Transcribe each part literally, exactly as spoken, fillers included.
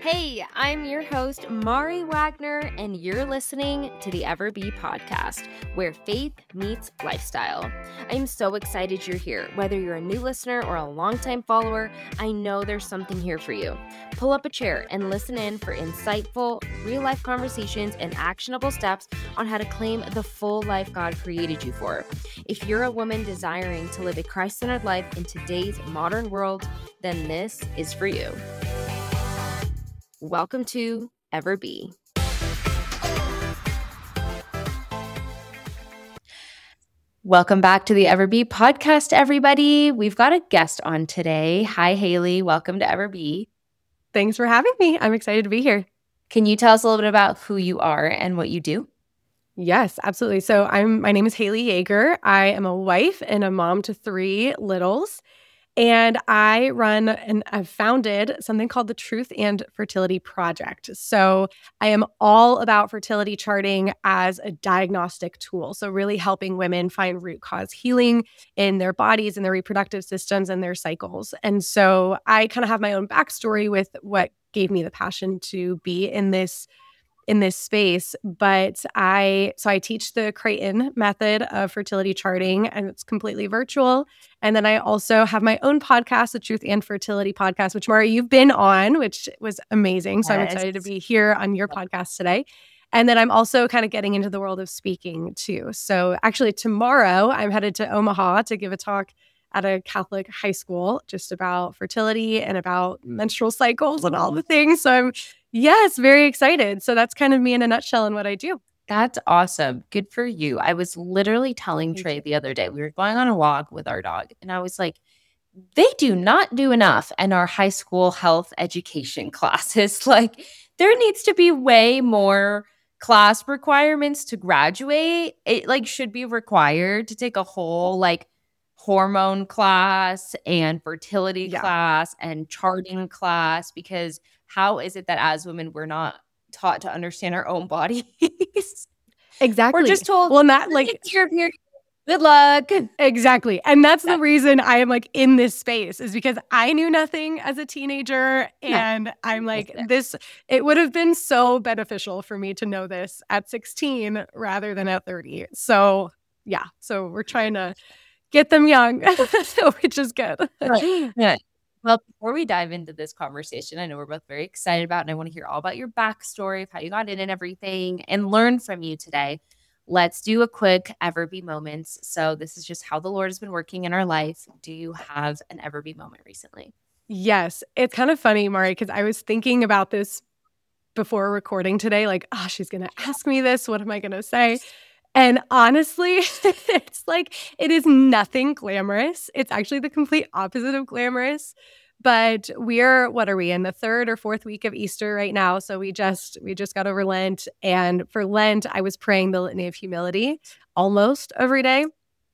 Hey, I'm your host, Mari Wagner, and you're listening to the Ever Be podcast, where faith meets lifestyle. I'm so excited you're here. Whether you're a new listener or a longtime follower, I know there's something here for you. Pull up a chair and listen in for insightful, real-life conversations and actionable steps on how to claim the full life God created you for. If you're a woman desiring to live a Christ-centered life in today's modern world, then this is for you. Welcome to Ever Be. Welcome back to the Ever Be podcast, everybody. We've got a guest on today. Hi, Haley. Welcome to Ever Be. Thanks for having me. I'm excited to be here. Can you tell us a little bit about who you are and what you do? Yes, absolutely. So I'm my name is Haley Yeager. I am a wife and a mom to three littles. And I run and I've founded something called the Truth and Fertility Project. So I am all about fertility charting as a diagnostic tool. So really helping women find root cause healing in their bodies and their reproductive systems and their cycles. And so I kind of have my own backstory with what gave me the passion to be in this in this space. But I, so I teach the Creighton method of fertility charting, and it's completely virtual. And then I also have my own podcast, the Truth and Fertility Podcast, which Mari, you've been on, which was amazing. So yes. I'm excited to be here on your podcast today. And then I'm also kind of getting into the world of speaking too. So actually tomorrow I'm headed to Omaha to give a talk at a Catholic high school just about fertility and about menstrual cycles and all the things. So I'm, yes, very excited. So that's kind of me in a nutshell and what I do. That's awesome. Good for you. I was literally telling Thank Trey you. the other day, we were going on a walk with our dog, and I was like, they do not do enough in our high school health education classes. Like, there needs to be way more class requirements to graduate. It like should be required to take a whole like hormone class and fertility Yeah. class and charting class, because how is it that as women we're not taught to understand our own bodies? Exactly. We're just told, well, and that like your period. Good luck. Exactly. And that's the reason I am like in this space, is because I knew nothing as a teenager. And I'm like, this, it would have been so beneficial for me to know this at sixteen rather than at thirty. So yeah. So we're trying to get them young, which is good. Right. Yeah. Well, before we dive into this conversation, I know we're both very excited about, and I want to hear all about your backstory of how you got in and everything and learn from you today. Let's do a quick Ever Be moments. So this is just how the Lord has been working in our life. Do you have an Ever Be moment recently? Yes. It's kind of funny, Mari, because I was thinking about this before recording today. Like, oh, she's going to ask me this. What am I going to say? And honestly, it's like, it is nothing glamorous. It's actually the complete opposite of glamorous. But we're, what are we, in the third or fourth week of Easter right now? So we just, we just got over Lent. And for Lent, I was praying the Litany of Humility almost every day.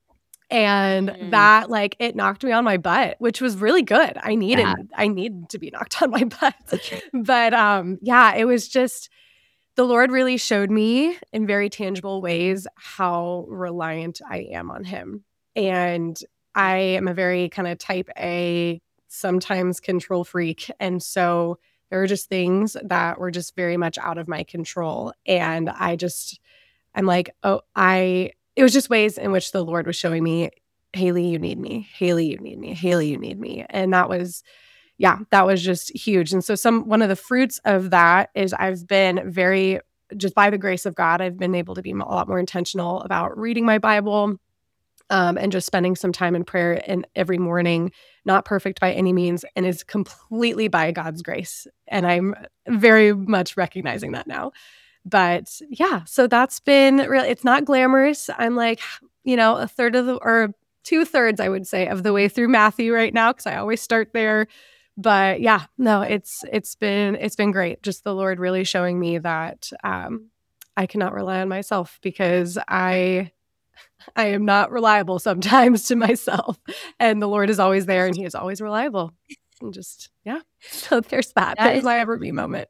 And mm. that, like, it knocked me on my butt, which was really good. I needed, yeah. I needed to be knocked on my butt. Okay. But um, yeah, it was just, the Lord really showed me in very tangible ways how reliant I am on him. And I am a very kind of type A, sometimes control freak. And so there were just things that were just very much out of my control. And I just, I'm like, oh, I, it was just ways in which the Lord was showing me, Haley, you need me. Haley, you need me. Haley, you need me. And that was, yeah, that was just huge. And so some, one of the fruits of that is I've been very, just by the grace of God, I've been able to be a lot more intentional about reading my Bible um, and just spending some time in prayer in every morning. Not perfect by any means, and is completely by God's grace. And I'm very much recognizing that now. But yeah, so that's been really, it's not glamorous. I'm like, you know, a third of the, or two thirds, I would say, of the way through Matthew right now, because I always start there. But yeah, no, it's it's been it's been great. Just the Lord really showing me that um, I cannot rely on myself, because I I am not reliable sometimes to myself, and the Lord is always there, and he is always reliable. And just, yeah. So there's that. That That is is my Ever Be moment.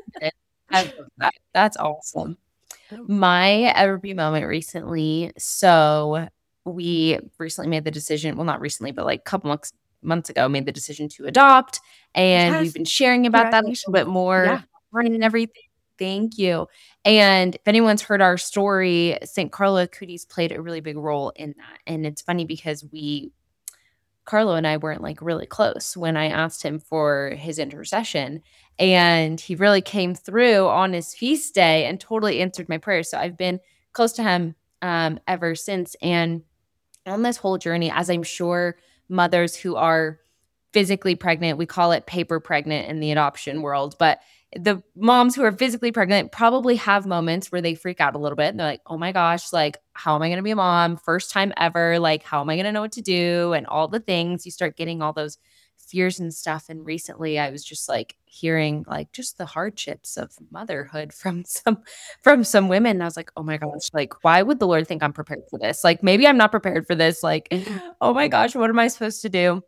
I love that. That's awesome. My Ever Be moment recently. So we recently made the decision. Well, not recently, but like a couple months months ago, made the decision to adopt. And Yes. we've been sharing about that a little bit more Yeah. and everything. Thank you. And if anyone's heard our story, Saint Carlo Acutis played a really big role in that. And it's funny because we, Carlo and I weren't like really close when I asked him for his intercession. And he really came through on his feast day and totally answered my prayers. So I've been close to him um, ever since. And on this whole journey, as I'm sure mothers who are physically pregnant, we call it paper pregnant in the adoption world, but the moms who are physically pregnant probably have moments where they freak out a little bit. And they're like, oh my gosh, like, how am I going to be a mom? First time ever. Like, how am I going to know what to do? And all the things. You start getting all those fears and stuff. And recently I was just like hearing like just the hardships of motherhood from some from some women. And I was like, oh my gosh, like, why would the Lord think I'm prepared for this? Like, maybe I'm not prepared for this. Like, oh my gosh, what am I supposed to do?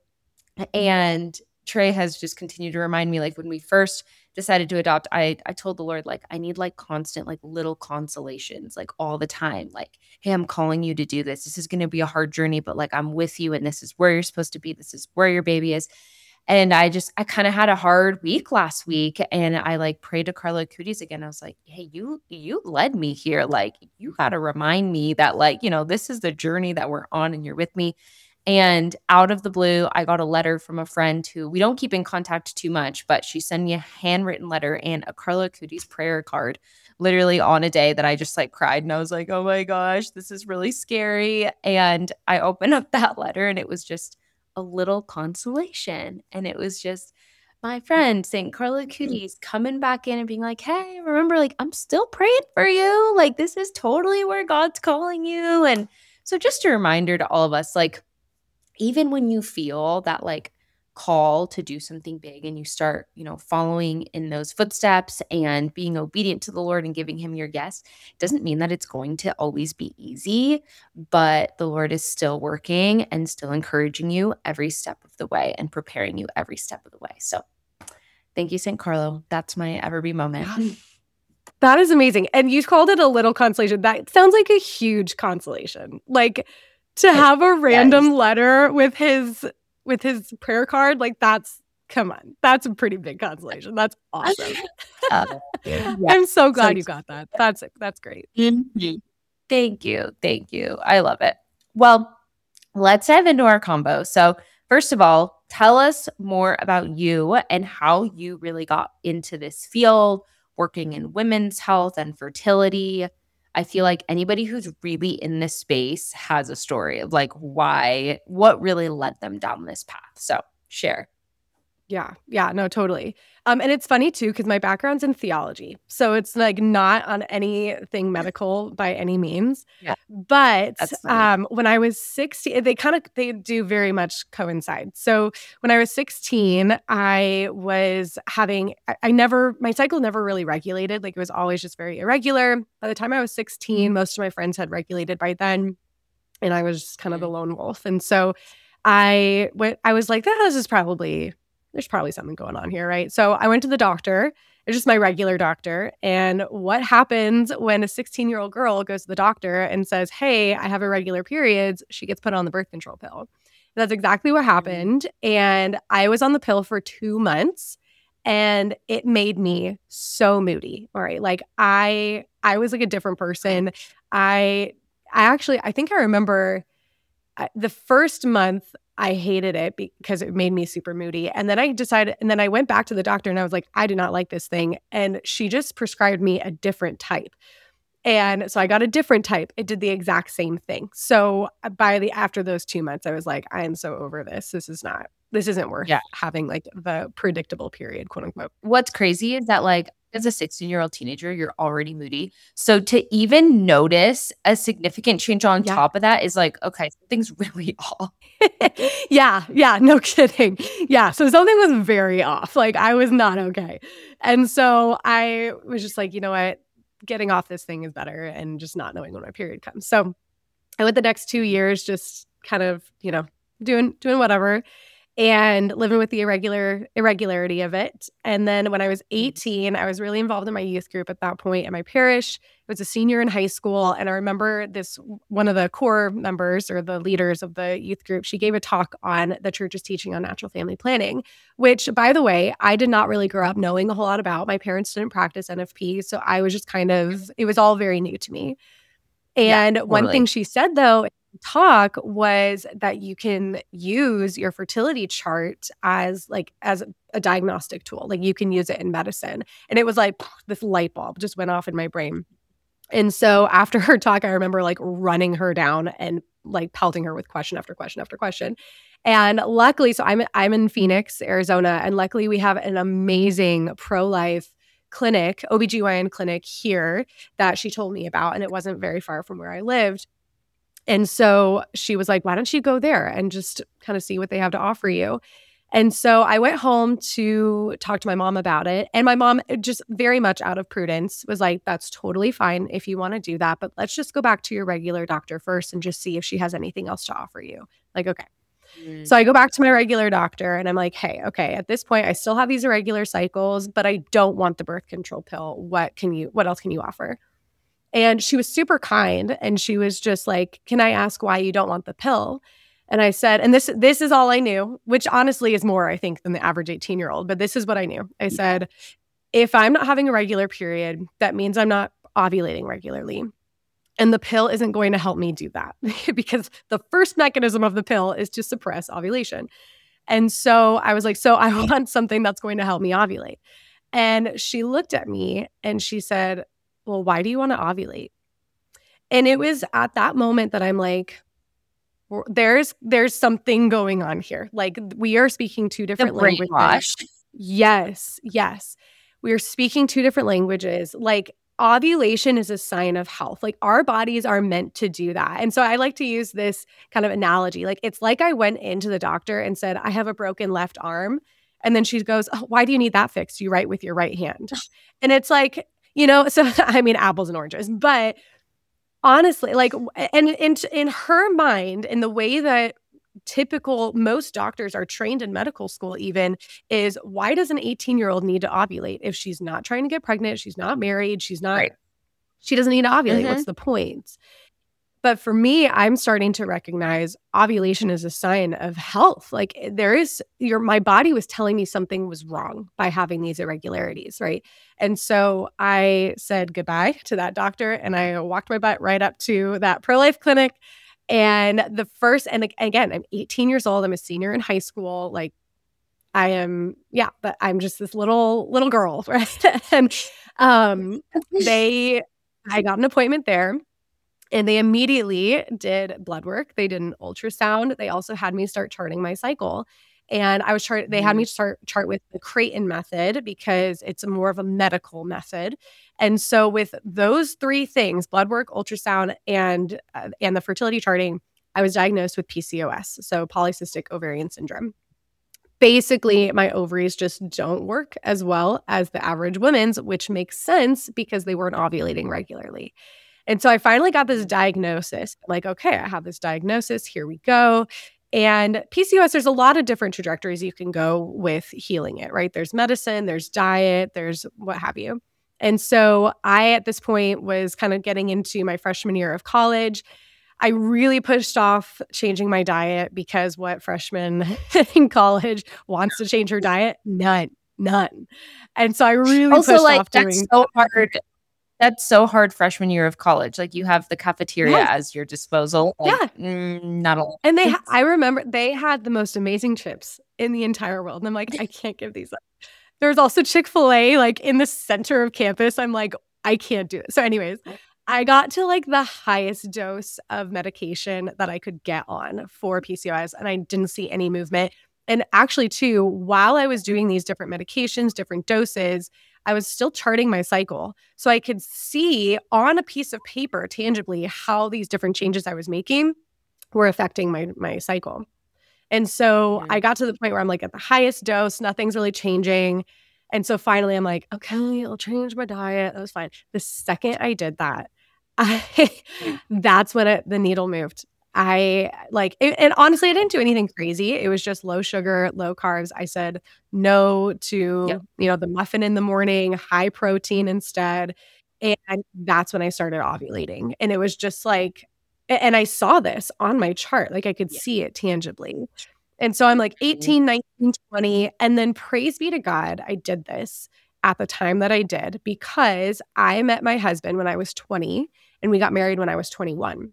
And Trey has just continued to remind me, like when we first decided to adopt, I I told the Lord, like, I need like constant, like little consolations, like all the time. Like, hey, I'm calling you to do this. This is going to be a hard journey, but like I'm with you and this is where you're supposed to be. This is where your baby is. And I just, I kind of had a hard week last week and I like prayed to Carlo Acutis again. I was like, hey, you, you led me here. Like, you got to remind me that like, you know, this is the journey that we're on and you're with me. And out of the blue, I got a letter from a friend who we don't keep in contact too much, but she sent me a handwritten letter and a Carlo Acutis prayer card literally on a day that I just like cried. And I was like, oh my gosh, this is really scary. And I opened up that letter and it was just a little consolation. And it was just my friend, Saint Carlo Acutis, coming back in and being like, hey, remember, like, I'm still praying for you. Like, this is totally where God's calling you. And so just a reminder to all of us, like, even when you feel that like call to do something big and you start, you know, following in those footsteps and being obedient to the Lord and giving him your yes, doesn't mean that it's going to always be easy, but the Lord is still working and still encouraging you every step of the way and preparing you every step of the way. So thank you, Saint Carlo. That's my ever be moment. That is amazing. And you called it a little consolation. That sounds like a huge consolation. Like, to have a random Yes. letter with his with his prayer card, like that's come on. That's a pretty big consolation. That's awesome. uh, yeah. I'm so glad So you got that. That's that's great. Mm-hmm. Thank you. Thank you. I love it. Well, let's dive into our combo. So first of all, tell us more about you and how you really got into this field, working in women's health and fertility. I feel like anybody who's really in this space has a story of like why, what really led them down this path. So share. Yeah. Yeah. No, totally. Um, and it's funny too, because my background's in theology. So it's like not on anything medical by any means. Yeah. But That's funny. um, when I was sixteen, they kind of they do very much coincide. So when I was sixteen, I was having I, I never my cycle never really regulated. Like it was always just very irregular. By the time I was sixteen, most of my friends had regulated by then. And I was just kind of the lone wolf. And so I went, I was like, oh, this is probably there's probably something going on here, right? So I went to the doctor. It's just my regular doctor. And what happens when a sixteen-year-old girl goes to the doctor and says, hey, I have irregular periods, she gets put on the birth control pill. And that's exactly what happened. And I was on the pill for two months and it made me so moody. All right. Like I I was like a different person. I I actually I think I remember I, the first month I hated it because it made me super moody. And then I decided, and then I went back to the doctor and I was like, I do not like this thing. And she just prescribed me a different type. And so I got a different type. It did the exact same thing. So by the, after those two months, I was like, I am so over this. This is not, this isn't worth Yeah. having like the predictable period, quote unquote. What's crazy is that like as a sixteen-year-old teenager, you're already moody. So to even notice a significant change on Yeah. top of that is like, okay, something's really off. yeah, yeah, no kidding. Yeah, so something was very off. Like I was not okay. And so I was just like, you know what? Getting off this thing is better and just not knowing when my period comes. So I went the next two years just kind of, you know, doing doing whatever. and living with the irregular irregularity of it. And then when I was eighteen, I was really involved in my youth group at that point in my parish. I was a senior in high school. And I remember this, one of the core members or the leaders of the youth group, she gave a talk on the church's teaching on natural family planning, which, by the way, I did not really grow up knowing a whole lot about. My parents didn't practice N F P. So I was just kind of, it was all very new to me. And Yeah, one totally. thing she said, though, in the talk was that you can use your fertility chart as like as a diagnostic tool. Like you can use it in medicine. And it was like this light bulb just went off in my brain. And so after her talk, I remember like running her down and like pelting her with question after question after question. And luckily, so I'm I'm in Phoenix, Arizona, and luckily we have an amazing pro-life clinic, O B G Y N clinic here that she told me about, and it wasn't very far from where I lived. And so she was like, why don't you go there and just kind of see what they have to offer you? And so I went home to talk to my mom about it. And my mom, just very much out of prudence, was like, that's totally fine if you want to do that. But let's just go back to your regular doctor first and just see if she has anything else to offer you. Like, okay. Mm. So I go back to my regular doctor and I'm like, hey, okay, at this point, I still have these irregular cycles, but I don't want the birth control pill. What can you, what else can you offer? And she was super kind. And she was just like, can I ask why you don't want the pill? And I said, and this this is all I knew, which honestly is more, I think, than the average eighteen-year-old. But this is what I knew. I said, if I'm not having a regular period, that means I'm not ovulating regularly. And the pill isn't going to help me do that because the first mechanism of the pill is to suppress ovulation. And so I was like, so I want something that's going to help me ovulate. And she looked at me and she said, well, why do you want to ovulate? And it was at that moment that I'm like, there's there's something going on here. Like we are speaking two different The languages. brainwash. Yes, yes. We are speaking two different languages. Like ovulation is a sign of health. Like our bodies are meant to do that. And so I like to use this kind of analogy. Like it's like I went into the doctor and said, I have a broken left arm. And then she goes, oh, why do you need that fixed? You write with your right hand. And it's like, you know, so I mean, apples and oranges. But honestly, like, and in, in her mind, in the way that typical, most doctors are trained in medical school even, is why does an eighteen-year-old need to ovulate if she's not trying to get pregnant, she's not married, she's not, Right. she doesn't need to ovulate. Mhm. What's the point? But for me, I'm starting to recognize ovulation is a sign of health. Like there is your, my body was telling me something was wrong by having these irregularities, right? And so I said goodbye to that doctor and I walked my butt right up to that pro-life clinic. And the first, and again, I'm eighteen years old. I'm a senior in high school. Like I am, yeah, but I'm just this little, little girl, right? and um, they, I got an appointment there. And they immediately did blood work. They did an ultrasound. They also had me start charting my cycle. And I was chart. They had me start chart with the Creighton method because it's a more of a medical method. And so with those three things, blood work, ultrasound, and uh, and the fertility charting, I was diagnosed with P C O S, so polycystic ovarian syndrome. Basically, my ovaries just don't work as well as the average woman's, which makes sense because they weren't ovulating regularly. And so I finally got this diagnosis. I'm like, okay, I have this diagnosis. Here we go. And P C O S, there's a lot of different trajectories you can go with healing it, right? There's medicine, there's diet, there's what have you. And so I, at this point, was kind of getting into my freshman year of college. I really pushed off changing my diet because what freshman in college wants to change her diet? None, none. And so I really Also, pushed like off that's doing so hard. That's so hard freshman year of college. Like you have the cafeteria Yes. as your disposal. Like, Yeah. mm, not a And they, ha- I remember they had the most amazing chips in the entire world. And I'm like, I can't give these up. There's also Chick-fil-A like in the center of campus. I'm like, I can't do it. So anyways, I got to like the highest dose of medication that I could get on for P C O S and I didn't see any movement. And actually too, while I was doing these different medications, different doses, I was still charting my cycle. So I could see on a piece of paper tangibly how these different changes I was making were affecting my, my cycle. And so Mhm. I got to the point where I'm like at the highest dose, nothing's really changing. And so finally I'm like, okay, I'll change my diet. That was fine. The second I did that, I, that's when it, the needle moved. I like, and and honestly, I didn't do anything crazy. It was just low sugar, low carbs. I said no Yep. to, you know, the muffin in the morning, high protein instead. And that's when I started ovulating. And it was just like, a- and I saw this on my chart, like I could Yeah. see it tangibly. And so I'm like Mhm. eighteen, nineteen, twenty. And then praise be to God, I did this at the time that I did because I met my husband when I was twenty and we got married when I was twenty-one.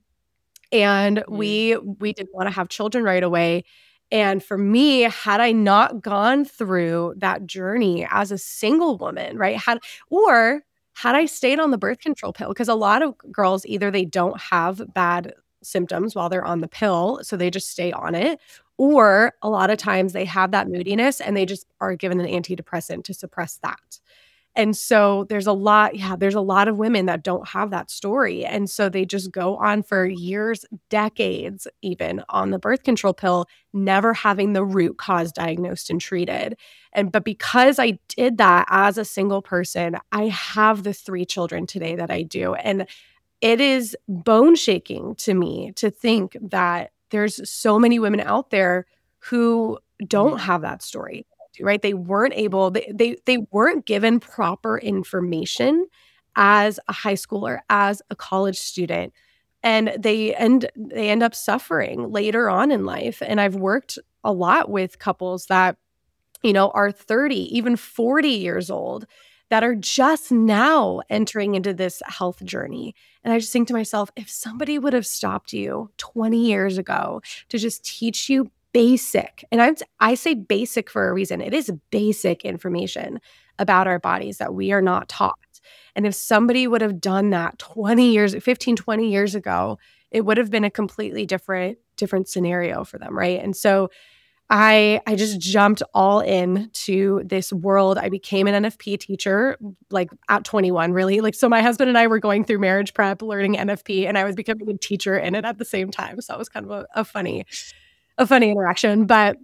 And Mhm. we we didn't wanna have children right away. And for me, had I not gone through that journey as a single woman, right? Had or had I stayed on the birth control pill, because a lot of girls, either they don't have bad symptoms while they're on the pill, so they just stay on it, or a lot of times they have that moodiness and they just are given an antidepressant to suppress that. And so there's a lot yeah, there's a lot of women that don't have that story, and so they just go on for years, decades even on the birth control pill, never having the root cause diagnosed and treated. And but because I did that as a single person, I have the three children today that I do, and it is bone shaking to me to think that there's so many women out there who don't Mhm. have that story, right? They weren't able they they they weren't given proper information as a high schooler, as a college student, and they end they end up suffering later on in life. And I've worked a lot with couples that, you know, are thirty, even forty years old that are just now entering into this health journey. And I just think to myself, if somebody would have stopped you twenty years ago to just teach you basic, and I'm, I say basic for a reason, it is basic information about our bodies that we are not taught. And if somebody would have done that twenty years, fifteen, twenty years ago, it would have been a completely different, different scenario for them. Right. And so I I just jumped all in to this world. I became an N F P teacher, like, at twenty-one, really. Like, so my husband and I were going through marriage prep, learning N F P, and I was becoming a teacher in it at the same time. So it was kind of a, a funny, a funny interaction. But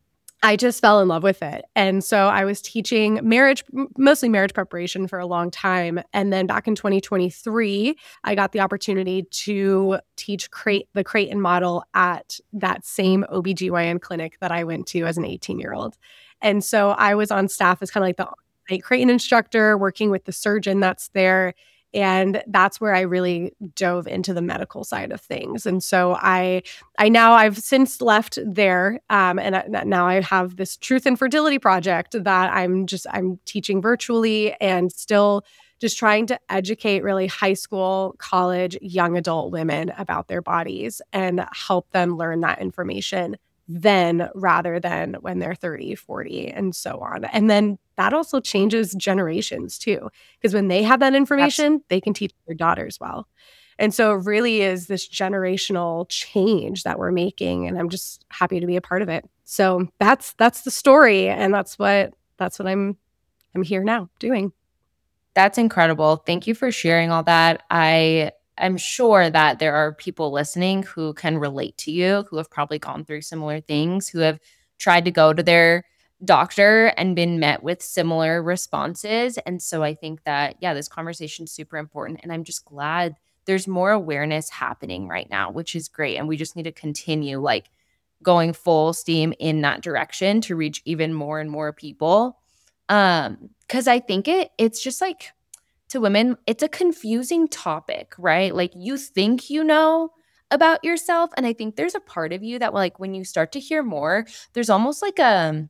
I just fell in love with it. And so I was teaching marriage, m- mostly marriage preparation for a long time. And then back in twenty twenty-three, I got the opportunity to teach crate, the Creighton model at that same O B G Y N clinic that I went to as an eighteen year old. And so I was on staff as kind of like the on-site Creighton instructor, working with the surgeon that's there. And that's where I really dove into the medical side of things. And so I I now I've since left there, um, and I, now I have this Truth and Fertility project that I'm just I'm teaching virtually and still just trying to educate really high school, college, young adult women about their bodies and help them learn that information then rather than when they're thirty, forty, and so on. And then that also changes generations too, because when they have that Absolutely. information, they can teach their daughters well. And so it really is this generational change that we're making, and I'm just happy to be a part of it. So that's that's the story, and that's what that's what I'm I'm here now doing. That's incredible. Thank you for sharing all that. I am sure that there are people listening who can relate to you, who have probably gone through similar things, who have tried to go to their doctor and been met with similar responses. And so I think that, yeah, this conversation is super important. And I'm just glad there's more awareness happening right now, which is great. And we just need to continue like going full steam in that direction to reach even more and more people. Um, because I think it it's just like to women, it's a confusing topic, right? Like you think you know about yourself. And I think there's a part of you that like when you start to hear more, there's almost like a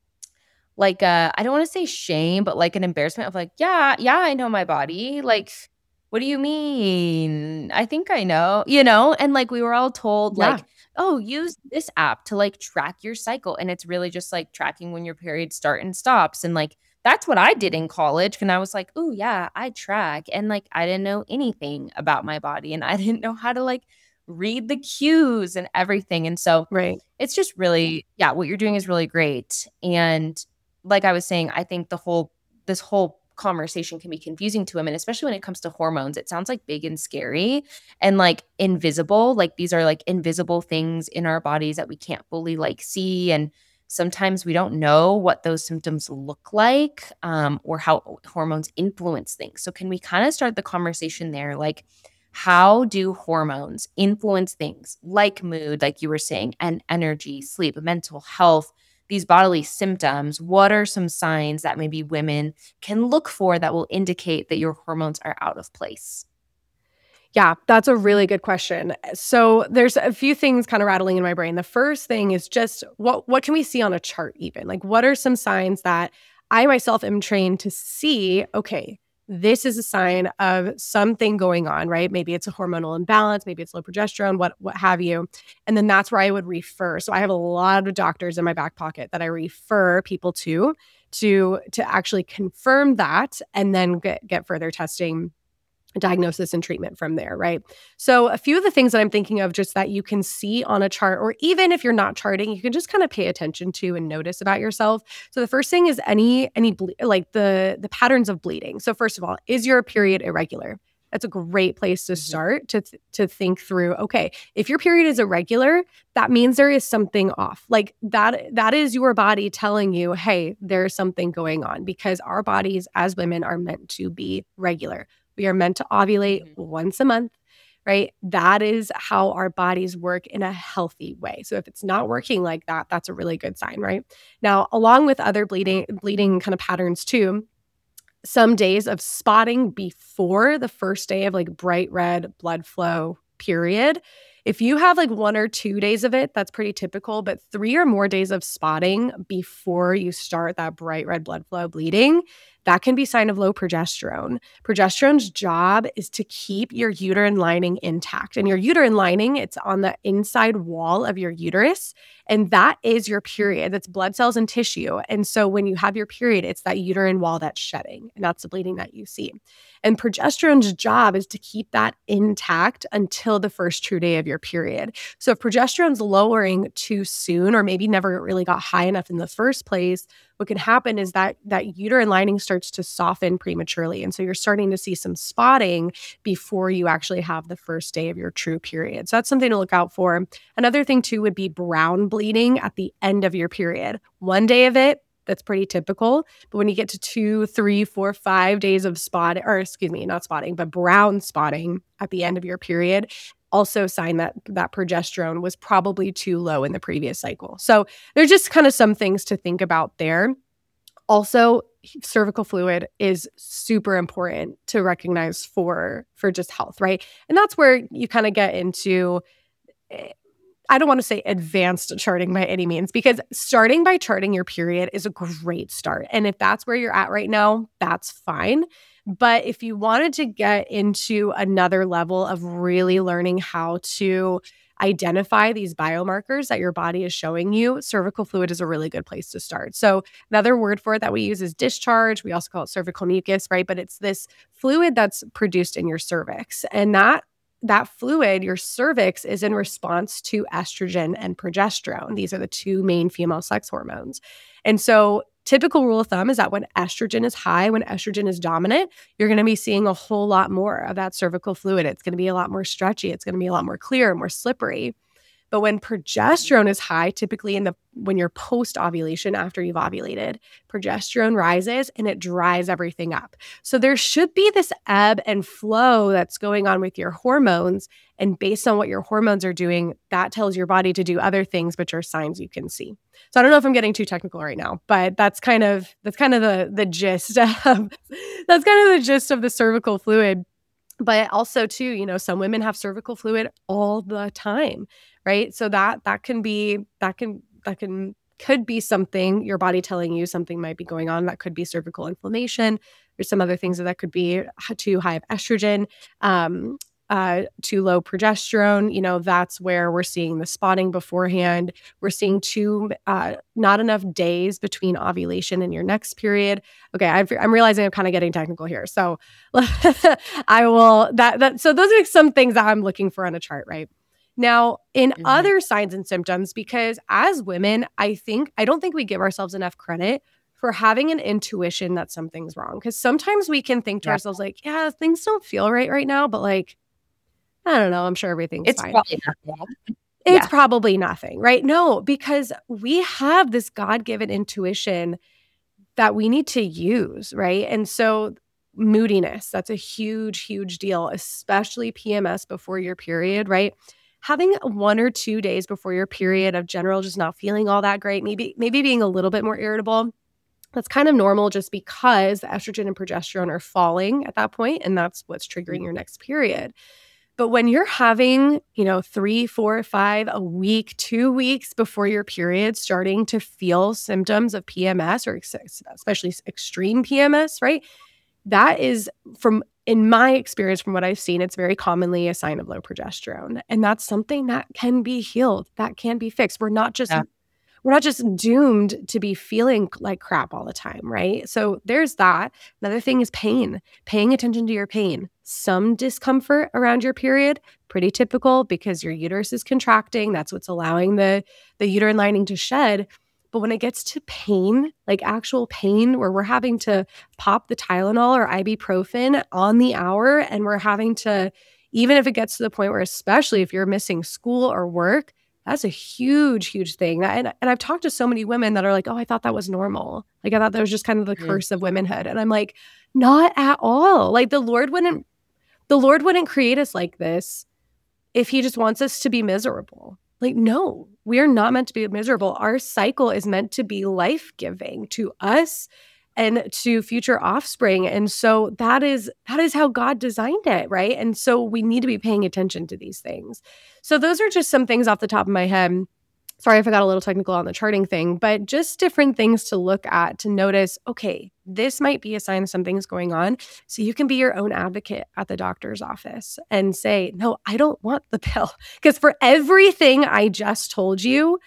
like a I don't want to say shame, but like an embarrassment of like, yeah, yeah, I know my body. Like, what do you mean? I think I know, you know? And like we were all told Yeah. like, oh, use this app to like track your cycle. And it's really just like tracking when your period start and stops. And like that's what I did in college. And I was like, oh yeah, I track. And like I didn't know anything about my body and I didn't know how to like read the cues and everything. And so Right. it's just really, yeah, what you're doing is really great. And like I was saying, I think the whole this whole conversation can be confusing to women, especially when it comes to hormones. It sounds like big and scary and like invisible. Like these are like invisible things in our bodies that we can't fully like see. And sometimes we don't know what those symptoms look like um, or how hormones influence things. So can we kind of start the conversation there? Like, how do hormones influence things like mood, like you were saying, and energy, sleep, mental health, these bodily symptoms? What are some signs that maybe women can look for that will indicate that your hormones are out of place? Yeah, that's a really good question. So there's a few things kind of rattling in my brain. The first thing is just what what can we see on a chart even? Like what are some signs that I myself am trained to see, okay, this is a sign of something going on, right? Maybe it's a hormonal imbalance, maybe it's low progesterone, what what have you. And then that's where I would refer. So I have a lot of doctors in my back pocket that I refer people to to to actually confirm that and then get get further testing, diagnosis and treatment from there, right? So a few of the things that I'm thinking of just that you can see on a chart, or even if you're not charting, you can just kind of pay attention to and notice about yourself. So the first thing is any any ble- like the the patterns of bleeding. So first of all, is your period irregular? That's a great place to start to th- to think through, okay, if your period is irregular, that means there is something off. Like that that is your body telling you, hey, there's something going on, because our bodies as women are meant to be regular. We are meant to ovulate Mhm. once a month, right? That is how our bodies work in a healthy way. So if it's not working like that, that's a really good sign, right? Now, along with other bleeding bleeding kind of patterns too, some days of spotting before the first day of like bright red blood flow period. If you have like one or two days of it, that's pretty typical, but three or more days of spotting before you start that bright red blood flow bleeding, that can be a sign of low progesterone. Progesterone's job is to keep your uterine lining intact. And your uterine lining, it's on the inside wall of your uterus, and that is your period. That's blood cells and tissue. And so when you have your period, it's that uterine wall that's shedding, and that's the bleeding that you see. And progesterone's job is to keep that intact until the first true day of your period. So if progesterone's lowering too soon, or maybe never really got high enough in the first place, what can happen is that that uterine lining starts to soften prematurely. And so you're starting to see some spotting before you actually have the first day of your true period. So that's something to look out for. Another thing too would be brown bleeding at the end of your period. One day of it, that's pretty typical. But when you get to two, three, four, five days of spot, or excuse me, not spotting, but brown spotting at the end of your period, also a sign that that progesterone was probably too low in the previous cycle. So there's just kind of some things to think about there. Also, cervical fluid is super important to recognize for for just health, right? And that's where you kind of get into, I don't want to say advanced charting by any means, because starting by charting your period is a great start. And if that's where you're at right now, that's fine. But if you wanted to get into another level of really learning how to identify these biomarkers that your body is showing you, cervical fluid is a really good place to start. So another word for it that we use is discharge. We also call it cervical mucus, right? But it's this fluid that's produced in your cervix. And that that fluid, your cervix, is in response to estrogen and progesterone. These are the two main female sex hormones. And so typical rule of thumb is that when estrogen is high, when estrogen is dominant, you're going to be seeing a whole lot more of that cervical fluid. It's going to be a lot more stretchy. It's going to be a lot more clear, more slippery. But when progesterone is high, typically in the when you're post-ovulation, after you've ovulated, progesterone rises and it dries everything up. So there should be this ebb and flow that's going on with your hormones. And based on what your hormones are doing, that tells your body to do other things, which are signs you can see. So I don't know if I'm getting too technical right now, but that's kind of that's kind of the the gist of that's kind of the gist of the cervical fluid. But also too, you know, some women have cervical fluid all the time, right? So that that can be that can that can could be something your body telling you something might be going on. That could be cervical inflammation. There's some other things that that could be too high of estrogen, um, uh, too low progesterone. You know, that's where we're seeing the spotting beforehand. We're seeing too uh, not enough days between ovulation and your next period. Okay, I've, I'm realizing I'm kind of getting technical here, so I will that that. So those are some things that I'm looking for on a chart, right? Now, in Mhm. other signs and symptoms, because as women, I think I don't think we give ourselves enough credit for having an intuition that something's wrong. Because sometimes we can think to Yeah. ourselves like, yeah, things don't feel right right now, but like, I don't know, I'm sure everything's It's fine. probably not bad. It's Yeah. probably nothing, right? No, because we have this God-given intuition that we need to use, right? And so moodiness. That's a huge, huge deal, especially P M S before your period, right? Having one or two days before your period of general just not feeling all that great, maybe maybe being a little bit more irritable, that's kind of normal just because the estrogen and progesterone are falling at that point, and that's what's triggering your next period. But when you're having, you know, three, four, five, a week, two weeks before your period, starting to feel symptoms of P M S or ex- especially extreme P M S, right? That is, from in my experience, from what I've seen, it's very commonly a sign of low progesterone. And that's something that can be healed, that can be fixed. We're not just Yeah. we're not just doomed to be feeling like crap all the time, right? So there's that. Another thing is pain, paying attention to your pain. Some discomfort around your period, pretty typical because your uterus is contracting. That's what's allowing the, the uterine lining to shed. But when it gets to pain, like actual pain where we're having to pop the Tylenol or ibuprofen on the hour, and we're having to, even if it gets to the point where, especially if you're missing school or work, that's a huge, huge thing. And, and I've talked to so many women that are like, oh, I thought that was normal. Like, I thought that was just kind of the Mm. curse of womanhood. And I'm like, not at all. Like, the Lord wouldn't, the Lord wouldn't create us like this if he just wants us to be miserable. Like, no, we are not meant to be miserable. Our cycle is meant to be life-giving to us and to future offspring. And so that is that is how God designed it, right? And so we need to be paying attention to these things. So those are just some things off the top of my head. Sorry if I got a little technical on the charting thing, but just different things to look at to notice, okay, this might be a sign something's going on. So you can be your own advocate at the doctor's office and say, no, I don't want the pill. Because for everything I just told you,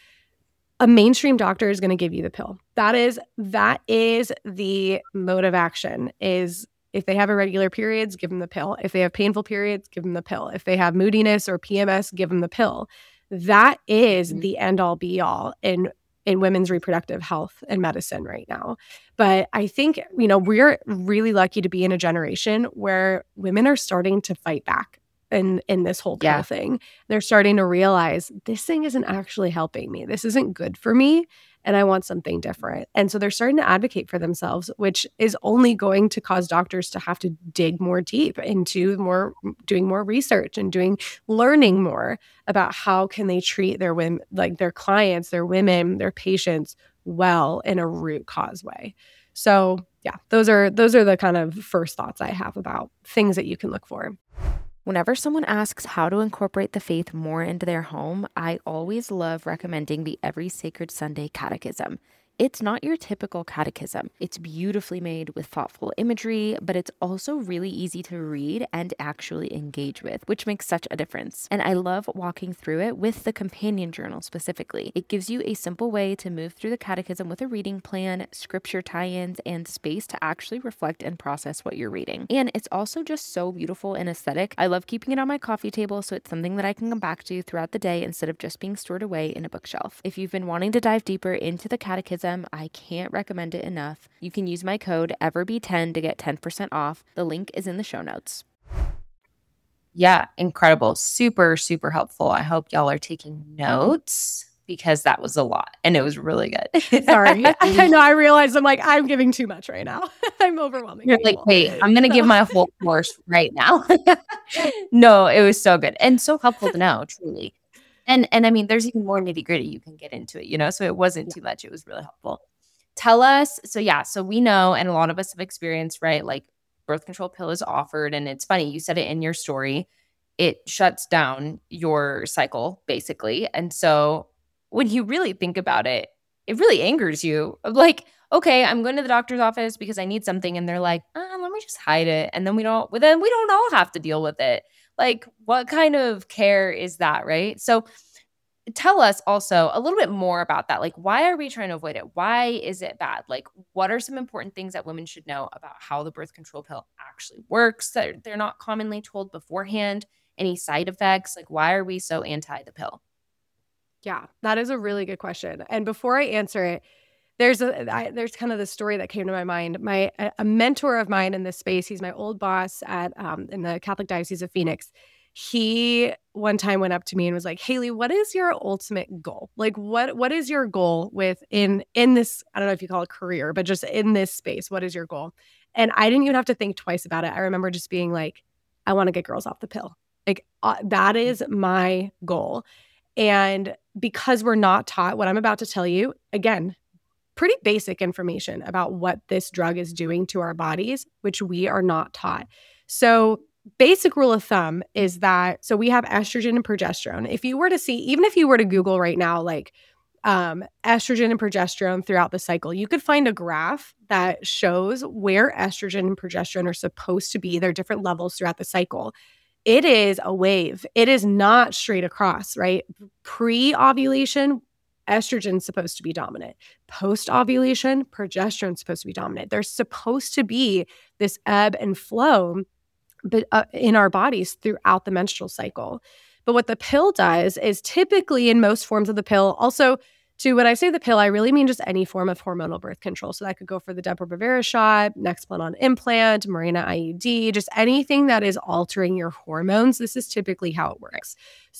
a mainstream doctor is going to give you the pill. That is that is the mode of action. Is if they have irregular periods, give them the pill. If they have painful periods, give them the pill. If they have moodiness or P M S, give them the pill. That is Mhm. the end all be all in in women's reproductive health and medicine right now. But I think, you know, we're really lucky to be in a generation where women are starting to fight back in in this whole pill Yeah. thing. They're starting to realize this thing isn't actually helping me. This isn't good for me, and I want something different. And so they're starting to advocate for themselves, which is only going to cause doctors to have to dig more deep into more, doing more research and doing learning more about how can they treat their women, like their clients, their women, their patients well in a root cause way. So yeah, those are those are the kind of first thoughts I have about things that you can look for. Whenever someone asks how to incorporate the faith more into their home, I always love recommending the Every Sacred Sunday Catechism. It's not your typical catechism. It's beautifully made with thoughtful imagery, but it's also really easy to read and actually engage with, which makes such a difference. And I love walking through it with the companion journal specifically. It gives you a simple way to move through the catechism with a reading plan, scripture tie-ins, and space to actually reflect and process what you're reading. And it's also just so beautiful and aesthetic. I love keeping it on my coffee table, so it's something that I can come back to throughout the day instead of just being stored away in a bookshelf. If you've been wanting to dive deeper into the catechism, I can't recommend it enough. You can use my code E V E R B ten to get ten percent off. The link is in the show notes. Yeah, incredible. Super, super helpful. I hope y'all are taking notes because that was a lot and it was really good. Sorry. I know, I realize I'm like, I'm giving too much right now. I'm overwhelming You're like, people. wait, I'm going to give my whole course right now. No, it was so good and so helpful to know, truly. And and I mean, there's even more nitty gritty you can get into it, you know, so it wasn't too much. It was really helpful. Tell us. So yeah, so we know, and a lot of us have experienced, right? Like birth control pill is offered. And it's funny, you said it in your story. It shuts down your cycle, basically. And so when you really think about it, it really angers you. Like, okay, I'm going to the doctor's office because I need something. And they're like, uh, let me just hide it. And then we don't, well, then we don't all have to deal with it. Like, what kind of care is that, right? So tell us also a little bit more about that. Like, why are we trying to avoid it? Why is it bad? Like, what are some important things that women should know about how the birth control pill actually works that they're not commonly told beforehand? Any side effects? Like, why are we so anti the pill? Yeah, that is a really good question. And before I answer it, there's a I, there's kind of the story that came to my mind. My a, a mentor of mine in this space, he's my old boss at um, in the Catholic Diocese of Phoenix. He one time went up to me and was like, "Haley, what is your ultimate goal? Like, what what is your goal with in in this? I don't know if you call it career, but just in this space, what is your goal?" And I didn't even have to think twice about it. I remember just being like, I want to get girls off the pill. Like uh, that is my goal. And because we're not taught what I'm about to tell you, again, pretty basic information about what this drug is doing to our bodies, which we are not taught. So basic rule of thumb is that, so we have estrogen and progesterone. If you were to see, even if you were to Google right now, like um, estrogen and progesterone throughout the cycle, you could find a graph that shows where estrogen and progesterone are supposed to be, their different levels throughout the cycle. It is a wave. It is not straight across, right? Pre-ovulation, estrogen's supposed to be dominant. Post-ovulation, progesterone's supposed to be dominant. There's supposed to be this ebb and flow but, uh, in our bodies throughout the menstrual cycle. But what the pill does is typically in most forms of the pill, also to when I say the pill, I really mean just any form of hormonal birth control. So that could go for the Depo-Provera shot, Nexplanon implant, Mirena I U D, just anything that is altering your hormones. This is typically how it works.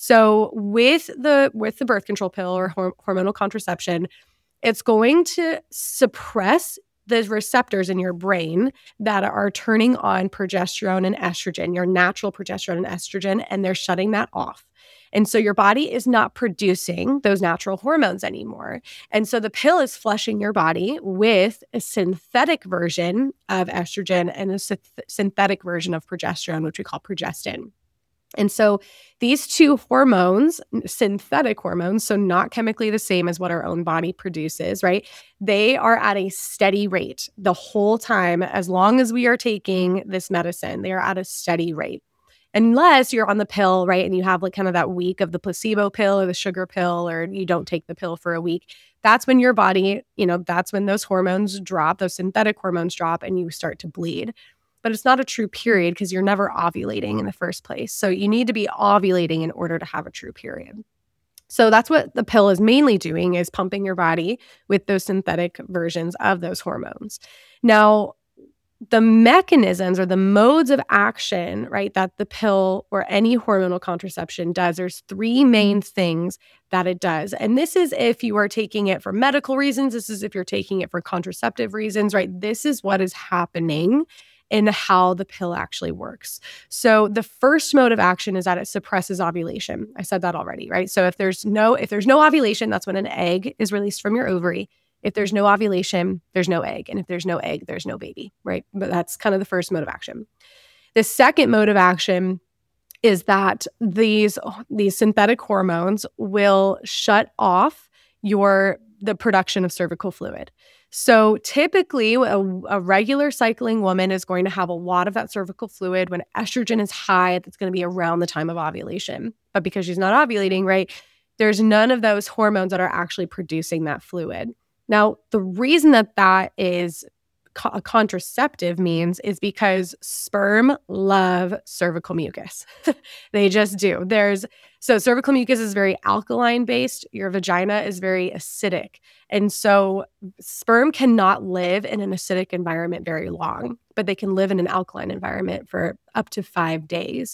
So with the with the birth control pill or hor- hormonal contraception, it's going to suppress the receptors in your brain that are turning on progesterone and estrogen, your natural progesterone and estrogen, and they're shutting that off. And so your body is not producing those natural hormones anymore. And so the pill is flushing your body with a synthetic version of estrogen and a synth- synthetic version of progesterone, which we call progestin. And so these two hormones, synthetic hormones, so not chemically the same as what our own body produces, right? They are at a steady rate the whole time. As long as we are taking this medicine, they are at a steady rate. Unless you're on the pill, right, and you have like kind of that week of the placebo pill or the sugar pill, or you don't take the pill for a week, that's when your body, you know, that's when those hormones drop, those synthetic hormones drop, and you start to bleed. But it's not a true period because you're never ovulating in the first place. So you need to be ovulating in order to have a true period. So that's what the pill is mainly doing, is pumping your body with those synthetic versions of those hormones. Now, the mechanisms or the modes of action, right, that the pill or any hormonal contraception does, there's three main things that it does. And this is if you are taking it for medical reasons. This is if you're taking it for contraceptive reasons, right? This is what is happening in how the pill actually works. So the first mode of action is that it suppresses ovulation. I said that already, right? So if there's no if there's no ovulation, that's when an egg is released from your ovary. If there's no ovulation, there's no egg. And if there's no egg, there's no baby, right? But that's kind of the first mode of action. The second mode of action is that these, these synthetic hormones will shut off your the production of cervical fluid. So typically, a, a regular cycling woman is going to have a lot of that cervical fluid when estrogen is high. That's going to be around the time of ovulation. But because she's not ovulating, right, there's none of those hormones that are actually producing that fluid. Now, the reason that that is co- a contraceptive means is because sperm love cervical mucus. They just do. There's so cervical mucus is very alkaline based. Your vagina is very acidic. And so sperm cannot live in an acidic environment very long, but they can live in an alkaline environment for up to five days.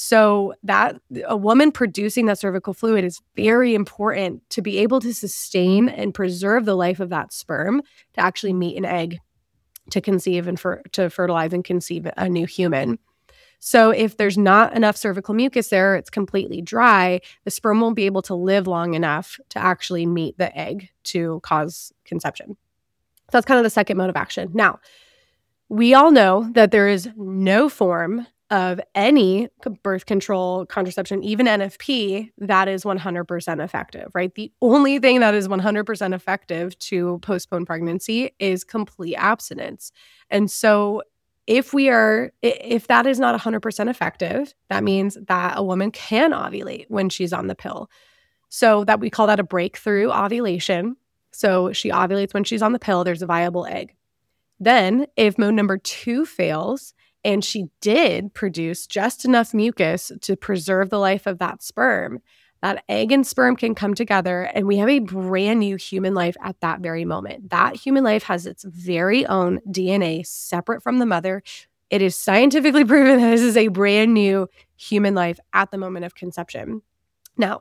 So that a woman producing that cervical fluid is very important to be able to sustain and preserve the life of that sperm to actually meet an egg, to conceive and for, to fertilize and conceive a new human. So if there's not enough cervical mucus there, it's completely dry, the sperm won't be able to live long enough to actually meet the egg to cause conception. So that's kind of the second mode of action. Now, we all know that there is no form of any birth control, contraception, even N F P, that is one hundred percent effective, right? The only thing that is one hundred percent effective to postpone pregnancy is complete abstinence. And so if we are, if that is not one hundred percent effective, that means that a woman can ovulate when she's on the pill. So that we call that a breakthrough ovulation. So she ovulates when she's on the pill, there's a viable egg. Then if mode number two fails, and she did produce just enough mucus to preserve the life of that sperm, that egg and sperm can come together and we have a brand new human life at that very moment. That human life has its very own D N A separate from the mother. It is scientifically proven that this is a brand new human life at the moment of conception. Now,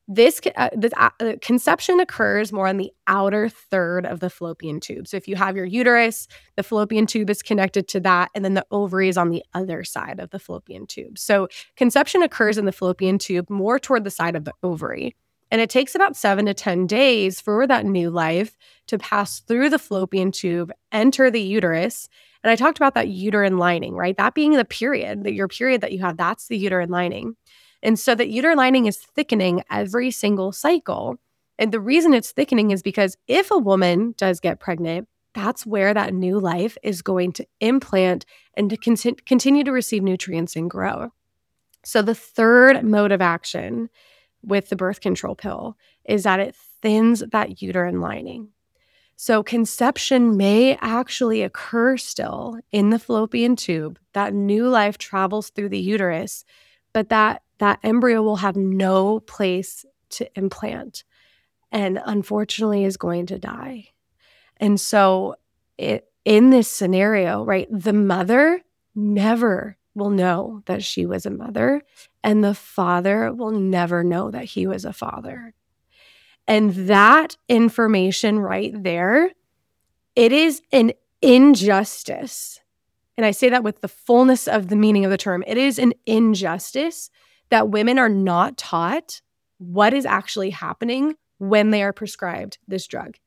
This, uh, this uh, conception occurs more on the outer third of the fallopian tube. So if you have your uterus, the fallopian tube is connected to that, and then the ovary is on the other side of the fallopian tube. So conception occurs in the fallopian tube more toward the side of the ovary. And it takes about seven to ten days for that new life to pass through the fallopian tube, enter the uterus. And I talked about that uterine lining, right? That being the period, that your period that you have, that's the uterine lining. And so the uterine lining is thickening every single cycle. And the reason it's thickening is because if a woman does get pregnant, that's where that new life is going to implant and to con- continue to receive nutrients and grow. So the third mode of action with the birth control pill is that it thins that uterine lining. So conception may actually occur still in the fallopian tube. That new life travels through the uterus, but that that embryo will have no place to implant and unfortunately is going to die. And so it, in this scenario, right, the mother never will know that she was a mother, and the father will never know that he was a father. And that information right there, it is an injustice. And I say that with the fullness of the meaning of the term. It is an injustice that women are not taught what is actually happening when they are prescribed this drug.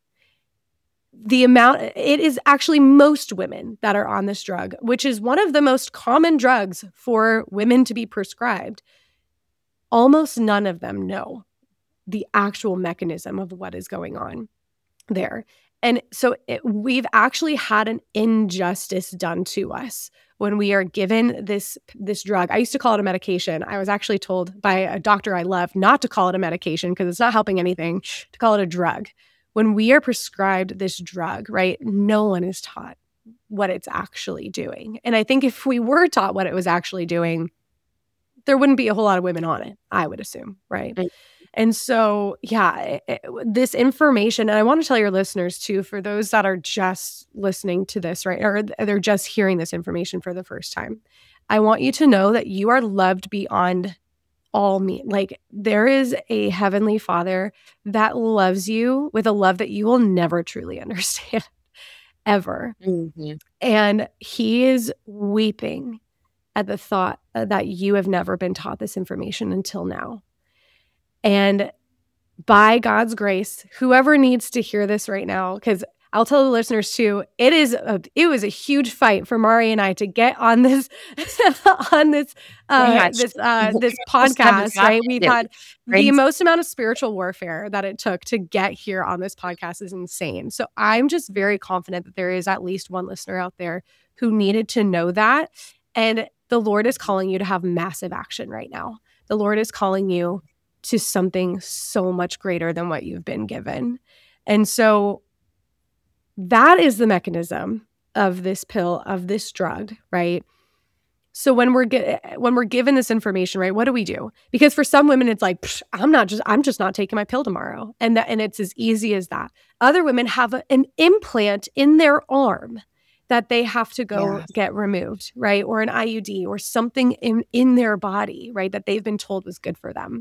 The amount, it is actually most women that are on this drug, which is one of the most common drugs for women to be prescribed. Almost none of them know the actual mechanism of what is going on there. And so it, we've actually had an injustice done to us when we are given this this drug. I used to call it a medication. I was actually told by a doctor I love not to call it a medication because it's not helping anything, to call it a drug. When we are prescribed this drug, right, no one is taught what it's actually doing. And I think if we were taught what it was actually doing, there wouldn't be a whole lot of women on it, I would assume, right? right. And so, yeah, it, it, this information, and I want to tell your listeners too, for those that are just listening to this, right, or they're just hearing this information for the first time, I want you to know that you are loved beyond all me. Like, there is a heavenly Father that loves you with a love that you will never truly understand, ever. Mm-hmm. And he is weeping at the thought that you have never been taught this information until now. And by God's grace, whoever needs to hear this right now, because I'll tell the listeners too, it is a, it was a huge fight for Mari and I to get on this on this uh, yeah, this uh, this podcast. Right, we've had the most amount of spiritual warfare that it took to get here on this podcast is insane. So I'm just very confident that there is at least one listener out there who needed to know that, and the Lord is calling you to have massive action right now. The Lord is calling you to something so much greater than what you've been given. And so that is the mechanism of this pill, of this drug, right? So when we're ge- when we're given this information, right, what do we do? Because for some women, it's like, I'm not just I'm just not taking my pill tomorrow, and that and it's as easy as that. Other women have a, an implant in their arm that they have to go yeah. get removed, right, or an I U D or something in in their body, right, that they've been told was good for them.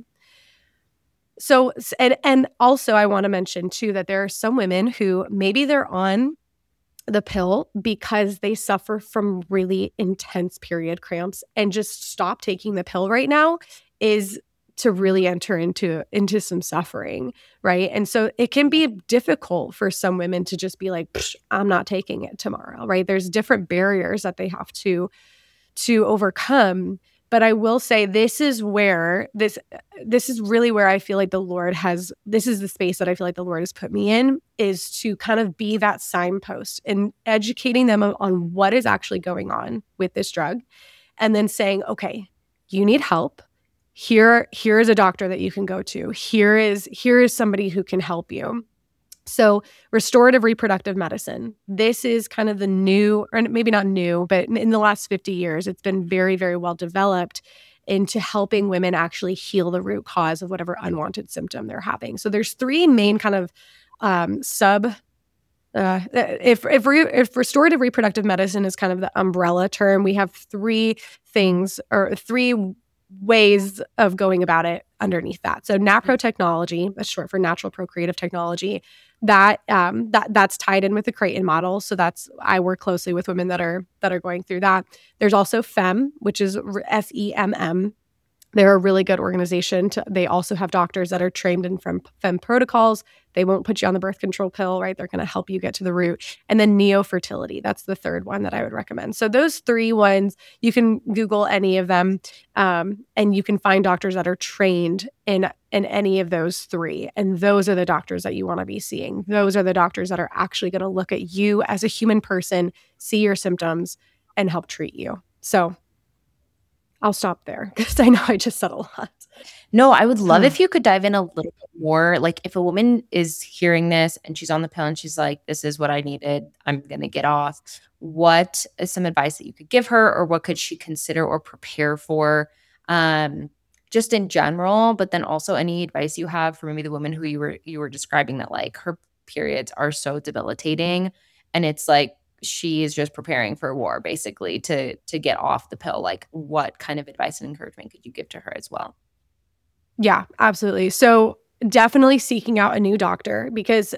So, and, and also I want to mention too, that there are some women who maybe they're on the pill because they suffer from really intense period cramps, and just stop taking the pill right now is to really enter into, into some suffering, right? And so it can be difficult for some women to just be like, I'm not taking it tomorrow, right? There's different barriers that they have to, to overcome. But I will say this is where this this is really where I feel like the Lord has, this is the space that I feel like the Lord has put me in, is to kind of be that signpost and educating them on what is actually going on with this drug, and then saying, okay, you need help. Here, here is a doctor that you can go to. Here is, here is somebody who can help you. So restorative reproductive medicine, this is kind of the new, or maybe not new, but in the last fifty years, it's been very, very well developed into helping women actually heal the root cause of whatever unwanted symptom they're having. So there's three main kind of um, sub, uh, if, if, re, if restorative reproductive medicine is kind of the umbrella term, we have three things or three ways of going about it underneath that. So NaPro technology, that's short for natural procreative technology, that um, that that's tied in with the Creighton model. So that's I work closely with women that are that are going through that. There's also FEMM, which is F E M M. They're a really good organization. To, they also have doctors that are trained in from FEMM protocols. They won't put you on the birth control pill, right? They're going to help you get to the root. And then Neofertility, that's the third one that I would recommend. So those three ones, you can Google any of them, um, and you can find doctors that are trained in in any of those three. And those are the doctors that you want to be seeing. Those are the doctors that are actually going to look at you as a human person, see your symptoms, and help treat you. So I'll stop there because I know I just said a lot. No, I would love if you could dive in a little bit more. Like if a woman is hearing this and she's on the pill and she's like, this is what I needed, I'm going to get off. What is some advice that you could give her, or what could she consider or prepare for um, just in general, but then also any advice you have for maybe the woman who you were, you were describing that like her periods are so debilitating and it's like, she is just preparing for war basically to to get off the pill. Like what kind of advice and encouragement could you give to her as well? Yeah, absolutely. So definitely seeking out a new doctor, because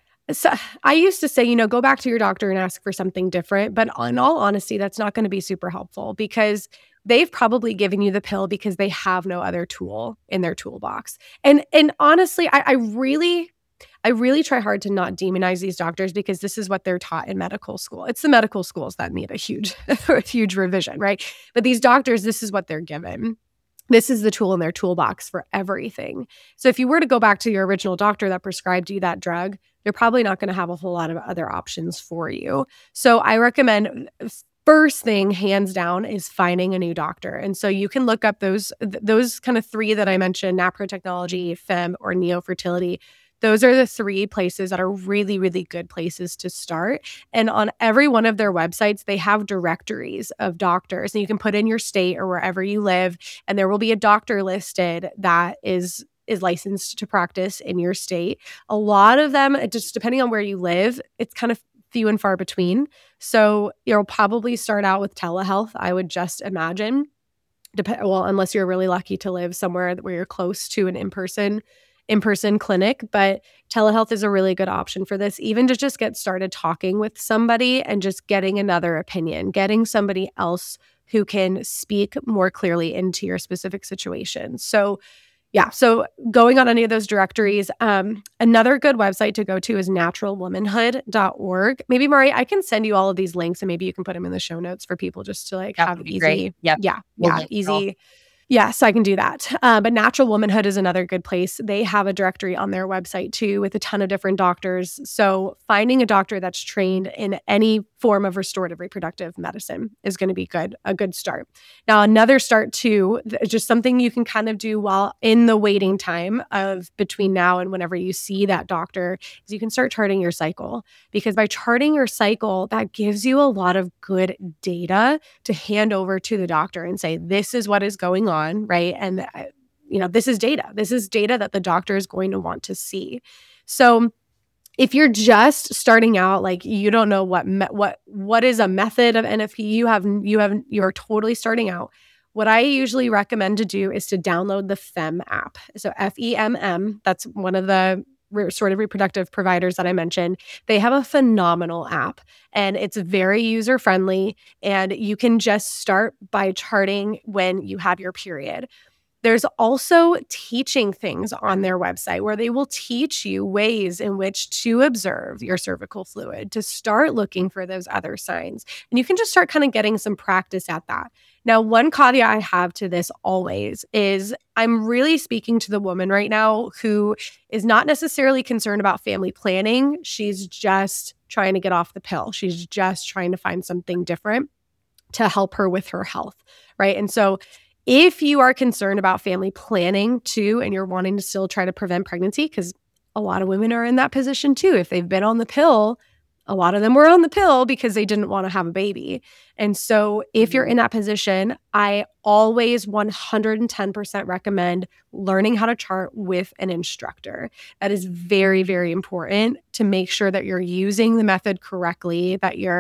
so I used to say, you know, go back to your doctor and ask for something different. But in all honesty, that's not going to be super helpful because they've probably given you the pill because they have no other tool in their toolbox. And and honestly, I, I really I really try hard to not demonize these doctors because this is what they're taught in medical school. It's the medical schools that need a huge, a huge revision, right? But these doctors, this is what they're given. This is the tool in their toolbox for everything. So if you were to go back to your original doctor that prescribed you that drug, they're probably not going to have a whole lot of other options for you. So I recommend first thing, hands down, is finding a new doctor. And so you can look up those, those kind of three that I mentioned, NaPro Technology, FEMM, or Neofertility. Those are the three places that are really, really good places to start. And on every one of their websites, they have directories of doctors. And you can put in your state or wherever you live, and there will be a doctor listed that is is licensed to practice in your state. A lot of them, just depending on where you live, it's kind of few and far between. So you'll probably start out with telehealth, I would just imagine. Dep- well, unless you're really lucky to live somewhere where you're close to an in-person in-person clinic, but telehealth is a really good option for this, even to just get started talking with somebody and just getting another opinion, getting somebody else who can speak more clearly into your specific situation. So yeah, so going on any of those directories. Um, another good website to go to is natural womanhood dot org. Maybe, Mari, I can send you all of these links and maybe you can put them in the show notes for people just to like That have would be easy. great. Yep. Yeah, We'll yeah, link it easy. all. Yes, I can do that. Uh, but Natural Womanhood is another good place. They have a directory on their website too with a ton of different doctors. So finding a doctor that's trained in any form of restorative reproductive medicine is going to be good, a good start. Now, another start too, just something you can kind of do while in the waiting time of between now and whenever you see that doctor is you can start charting your cycle, because by charting your cycle, that gives you a lot of good data to hand over to the doctor and say, this is what is going on. Right. And, you know, this is data. This is data that the doctor is going to want to see. So if you're just starting out, like you don't know what, me- what, what is a method of N F P, you have, you have, you're totally starting out. What I usually recommend to do is to download the FEMM app. So F E M M, that's one of the sort of reproductive providers that I mentioned. They have a phenomenal app and it's very user friendly, and you can just start by charting when you have your period. There's also teaching things on their website where they will teach you ways in which to observe your cervical fluid, to start looking for those other signs. And you can just start kind of getting some practice at that. Now, one caveat I have to this always is I'm really speaking to the woman right now who is not necessarily concerned about family planning. She's just trying to get off the pill. She's just trying to find something different to help her with her health, right? And so if you are concerned about family planning too, and you're wanting to still try to prevent pregnancy, because a lot of women are in that position too. If they've been on the pill, a lot of them were on the pill because they didn't want to have a baby. And so if you're in that position, I always one hundred ten percent recommend learning how to chart with an instructor. That is very, very important to make sure that you're using the method correctly, that you're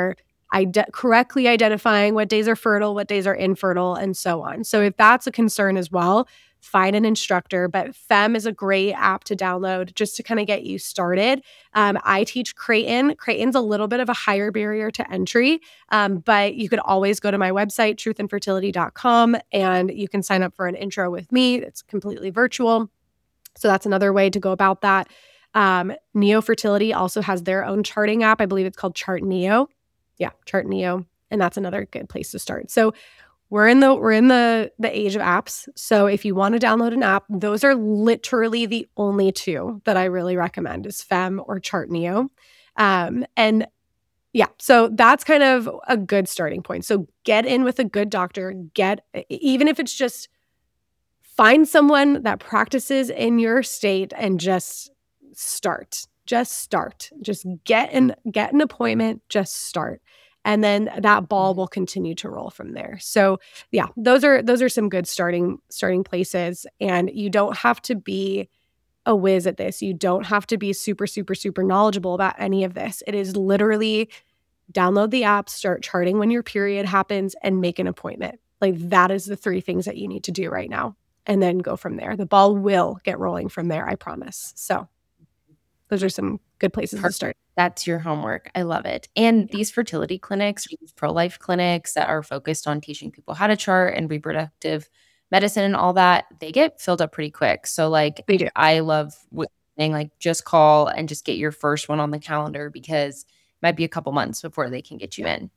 ide- correctly identifying what days are fertile, what days are infertile, and so on. So if that's a concern as well, find an instructor. But Fem is a great app to download just to kind of get you started. Um, I teach Creighton. Creighton's a little bit of a higher barrier to entry, um, but you could always go to my website, truth and fertility dot com, and you can sign up for an intro with me. It's completely virtual. So that's another way to go about that. Um, Neo Fertility also has their own charting app. I believe it's called Chart Neo. Yeah, Chart Neo. And that's another good place to start. So We're in the we're in the the age of apps. So if you want to download an app, those are literally the only two that I really recommend is Fem or Chart Neo. Um, and yeah, so that's kind of a good starting point. So get in with a good doctor. Get even if it's just find someone that practices in your state and just start. Just start. Just get an get an appointment. Just start. And then that ball will continue to roll from there. So yeah, those are those are some good starting starting places. And you don't have to be a whiz at this. You don't have to be super, super, super knowledgeable about any of this. It is literally download the app, start charting when your period happens, and make an appointment. Like that is the three things that you need to do right now. And then go from there. The ball will get rolling from there, I promise. So those are some good places Perfect. to start. That's your homework. I love it. And these fertility clinics, these pro-life clinics that are focused on teaching people how to chart and reproductive medicine and all that, they get filled up pretty quick. So like they do. I love saying like just call and just get your first one on the calendar because it might be a couple months before they can get you in.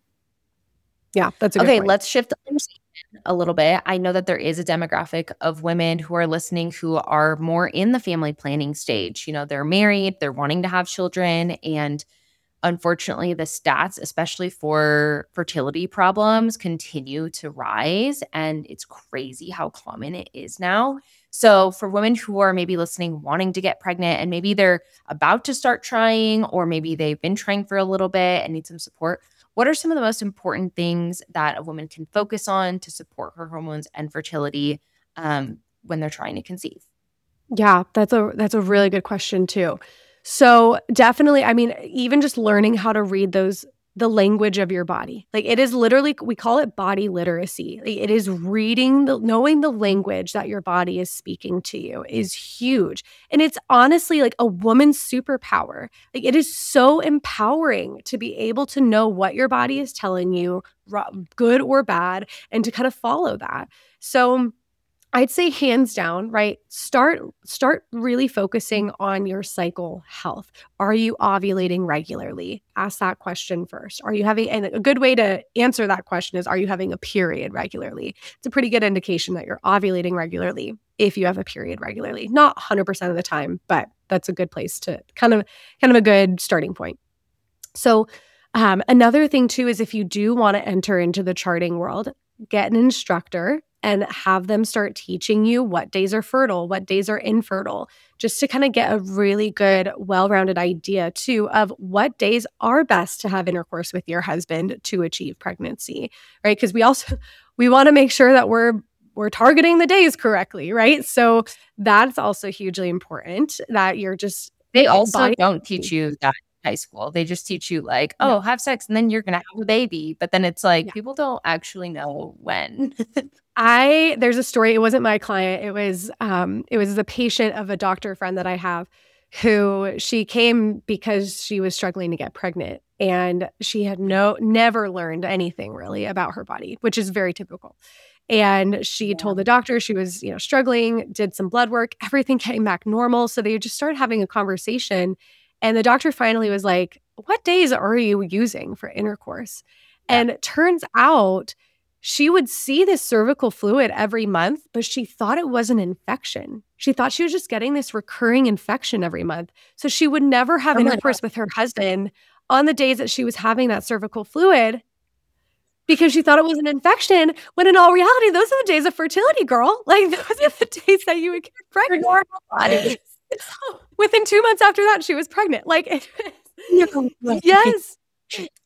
Yeah, that's a good okay. point. Let's shift the conversation a little bit. I know that there is a demographic of women who are listening who are more in the family planning stage. You know, they're married, they're wanting to have children, and unfortunately, the stats, especially for fertility problems, continue to rise, and it's crazy how common it is now. So for women who are maybe listening, wanting to get pregnant, and maybe they're about to start trying, or maybe they've been trying for a little bit and need some support, what are some of the most important things that a woman can focus on to support her hormones and fertility um, when they're trying to conceive? Yeah, that's a that's a really good question too. So definitely, I mean, even just learning how to read those, the language of your body. Like it is literally, we call it body literacy. Like it is reading, the, knowing the language that your body is speaking to you is huge. And it's honestly like a woman's superpower. Like it is so empowering to be able to know what your body is telling you, good or bad, and to kind of follow that. So I'd say hands down, right? Start start really focusing on your cycle health. Are you ovulating regularly? Ask that question first. Are you having, and a good way to answer that question is, are you having a period regularly? It's a pretty good indication that you're ovulating regularly if you have a period regularly. Not one hundred percent of the time, but that's a good place to kind of kind of a good starting point. So um, another thing too is if you do want to enter into the charting world, get an instructor and have them start teaching you what days are fertile, what days are infertile, just to kind of get a really good, well-rounded idea too of what days are best to have intercourse with your husband to achieve pregnancy, right? Because we also, we want to make sure that we're we're targeting the days correctly, right? So that's also hugely important that you're just— They also body- don't teach you that in high school. They just teach you like, oh, no. have sex and then you're going to have a baby. But then it's like, yeah. people don't actually know when. I, there's a story. It wasn't my client. It was, um, it was the patient of a doctor friend that I have who she came because she was struggling to get pregnant and she had no, never learned anything really about her body, which is very typical. And she yeah. told the doctor she was, you know, struggling, did some blood work, everything came back normal. So they just started having a conversation. And the doctor finally was like, what days are you using for intercourse? Yeah. And it turns out she would see this cervical fluid every month, but she thought it was an infection. She thought she was just getting this recurring infection every month. So she would never have oh intercourse with her husband on the days that she was having that cervical fluid because she thought it was an infection, when in all reality, those are the days of fertility, girl. Like, those are the days that you would get pregnant. Your normal body. Within two months after that, she was pregnant. Like, it, yes.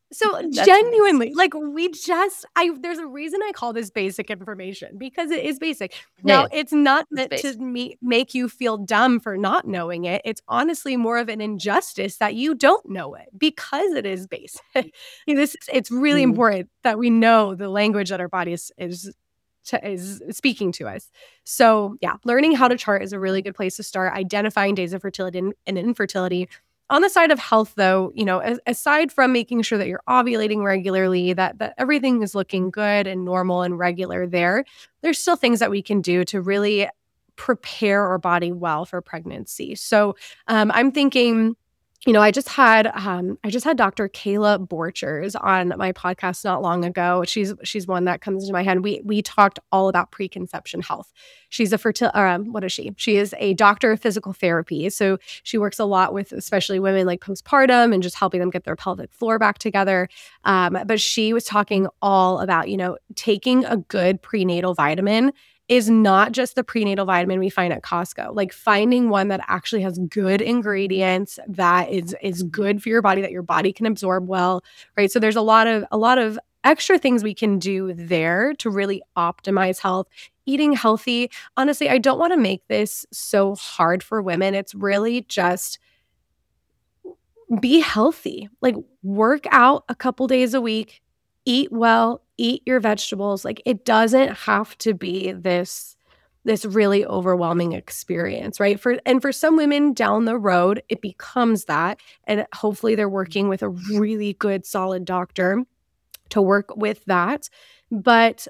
So That's genuinely, like we just, I there's a reason I call this basic information because it is basic. Now, it. it's not It's meant to basic. me, make you feel dumb for not knowing it. It's honestly more of an injustice that you don't know it because it is basic. You know, this is, it's really Mhm. important that we know the language that our body is is to, is speaking to us. So yeah, learning how to chart is a really good place to start. Identifying days of fertility and, and infertility. On the side of health, though, you know, as, aside from making sure that you're ovulating regularly, that that everything is looking good and normal and regular there, there's still things that we can do to really prepare our body well for pregnancy. So um, I'm thinking, you know, I just had um, I just had Doctor Kayla Borchers on my podcast not long ago. She's she's one that comes to my head. We we talked all about preconception health. She's a fertil um, what is she? She is a doctor of physical therapy. So she works a lot with especially women like postpartum and just helping them get their pelvic floor back together. Um, but she was talking all about, you know, taking a good prenatal vitamin is not just the prenatal vitamin we find at Costco. Like finding one that actually has good ingredients, that is is good for your body, that your body can absorb well, right? So there's a lot of a lot of extra things we can do there to really optimize health. Eating healthy. Honestly, I don't want to make this so hard for women. It's really just be healthy. Like work out a couple days a week, eat well, eat your vegetables. Like it doesn't have to be this this really overwhelming experience, right? For and for some women down the road, it becomes that, and hopefully they're working with a really good solid doctor to work with that. But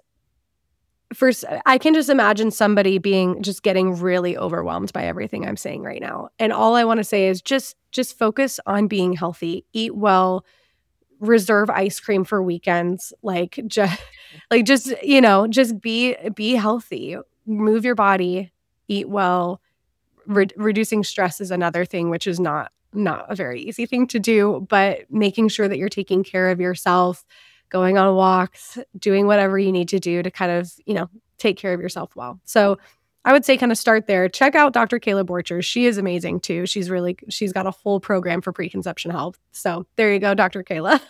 first, I can just imagine somebody being just getting really overwhelmed by everything I'm saying right now. And all I want to say is just just focus on being healthy, eat well, reserve ice cream for weekends, like just like just, you know, just be be healthy, move your body, eat well. Re- reducing stress is another thing, which is not not a very easy thing to do, but making sure that you're taking care of yourself, going on walks, doing whatever you need to do to kind of, you know, take care of yourself well. So I would say kind of start there. Check out Doctor Kayla Borchers. She is amazing too. She's really, she's got a whole program for preconception health. So there you go, Doctor Kayla.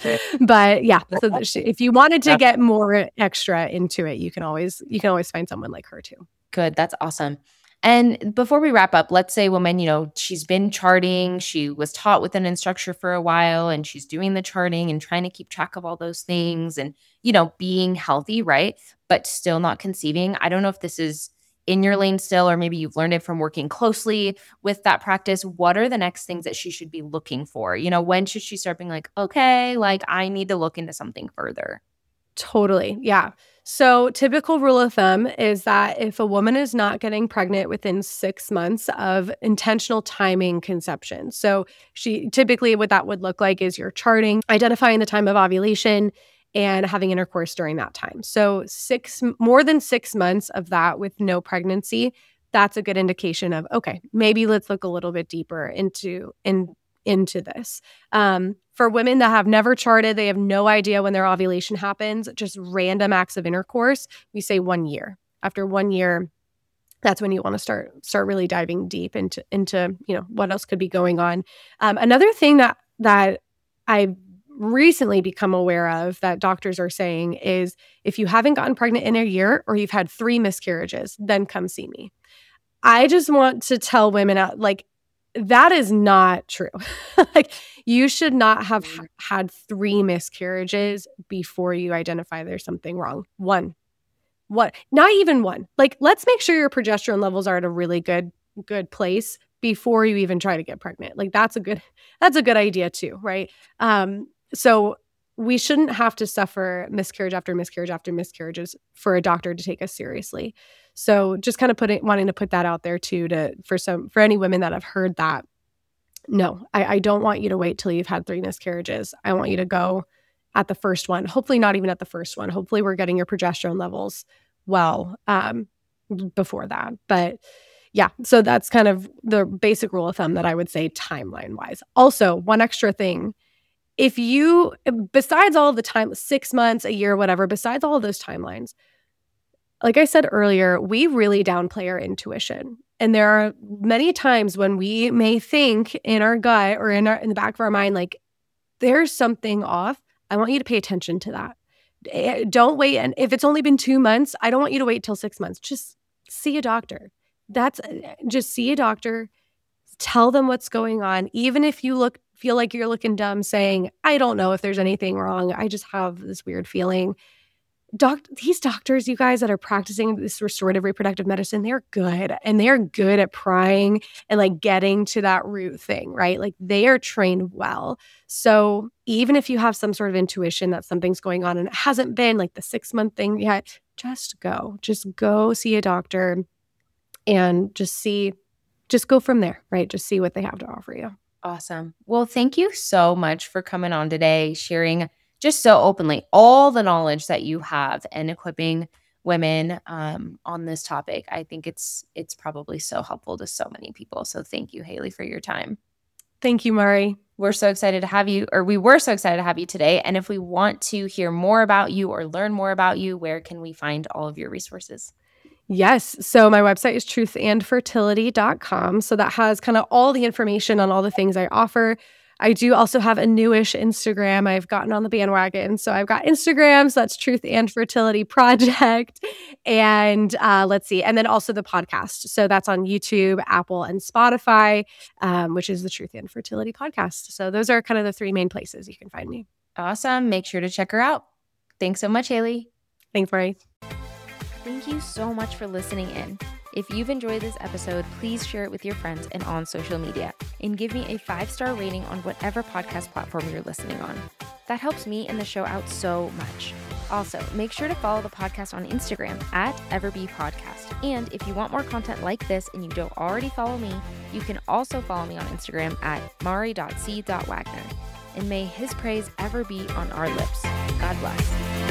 But yeah, so that she, if you wanted to get more extra into it, you can always, you can always find someone like her too. Good. That's awesome. And before we wrap up, let's say a woman, you know, she's been charting, she was taught with an instructor for a while, and she's doing the charting and trying to keep track of all those things and, you know, being healthy, right? But still not conceiving. I don't know if this is in your lane still, or maybe you've learned it from working closely with that practice. What are the next things that she should be looking for? You know, when should she start being like, okay, like I need to look into something further? Totally. Yeah. So, typical rule of thumb is that if a woman is not getting pregnant within six months of intentional timing conception, so she typically what that would look like is you're charting, identifying the time of ovulation, and having intercourse during that time. So, six more than six months of that with no pregnancy, that's a good indication of okay, maybe let's look a little bit deeper into in into this. Um, for women that have never charted, they have no idea when their ovulation happens, just random acts of intercourse, we say one year. After one year, that's when you want to start start really diving deep into into you know what else could be going on. Um, another thing that that I've recently become aware of that doctors are saying is if you haven't gotten pregnant in a year or you've had three miscarriages, then come see me. I just want to tell women out like that is not true. Like you should not have h- had three miscarriages before you identify there's something wrong. One. What? Not even one. Like let's make sure your progesterone levels are at a really good good place before you even try to get pregnant. Like that's a good that's a good idea too, right? Um so we shouldn't have to suffer miscarriage after miscarriage after miscarriages for a doctor to take us seriously. So just kind of putting wanting to put that out there too to for some for any women that have heard that. No, I, I don't want you to wait till you've had three miscarriages. I want you to go at the first one. Hopefully not even at the first one. Hopefully we're getting your progesterone levels well um, before that. But yeah, so that's kind of the basic rule of thumb that I would say timeline wise. Also, one extra thing. If you, besides all the time, six months, a year, whatever, besides all of those timelines, like I said earlier, we really downplay our intuition. And there are many times when we may think in our gut or in our in the back of our mind, like, there's something off, I want you to pay attention to that. Don't wait. And if it's only been two months, I don't want you to wait till six months. Just see a doctor. That's just see a doctor. Tell them what's going on. Even if you look feel like you're looking dumb saying, I don't know if there's anything wrong. I just have this weird feeling. Doc, these doctors, you guys that are practicing this restorative reproductive medicine, they're good. And they're good at prying and like getting to that root thing, right? Like they are trained well. So even if you have some sort of intuition that something's going on and it hasn't been like the six month thing yet, just go. Just go see a doctor and just see, just go from there, right? Just see what they have to offer you. Awesome. Well, thank you so much for coming on today, sharing just so openly all the knowledge that you have and equipping women um, on this topic. I think it's it's probably so helpful to so many people. So thank you, Haley, for your time. Thank you, Mari. We're so excited to have you, or we were so excited to have you today. And if we want to hear more about you or learn more about you, where can we find all of your resources? Yes. So my website is truth and fertility dot com. So that has kind of all the information on all the things I offer. I do also have a newish Instagram. I've gotten on the bandwagon. So I've got Instagram. So that's Truth and Fertility Project. And uh, let's see. And then also the podcast. So that's on YouTube, Apple, and Spotify, um, which is the Truth and Fertility Podcast. So those are kind of the three main places you can find me. Awesome. Make sure to check her out. Thanks so much, Haley. Thanks, Mari. Thank you so much for listening in. If you've enjoyed this episode, please share it with your friends and on social media, and give me a five-star rating on whatever podcast platform you're listening on. That helps me and the show out so much. Also, make sure to follow the podcast on Instagram at EverBePodcast. And if you want more content like this and you don't already follow me, you can also follow me on Instagram at mari dot c dot wagner. And may his praise ever be on our lips. God bless.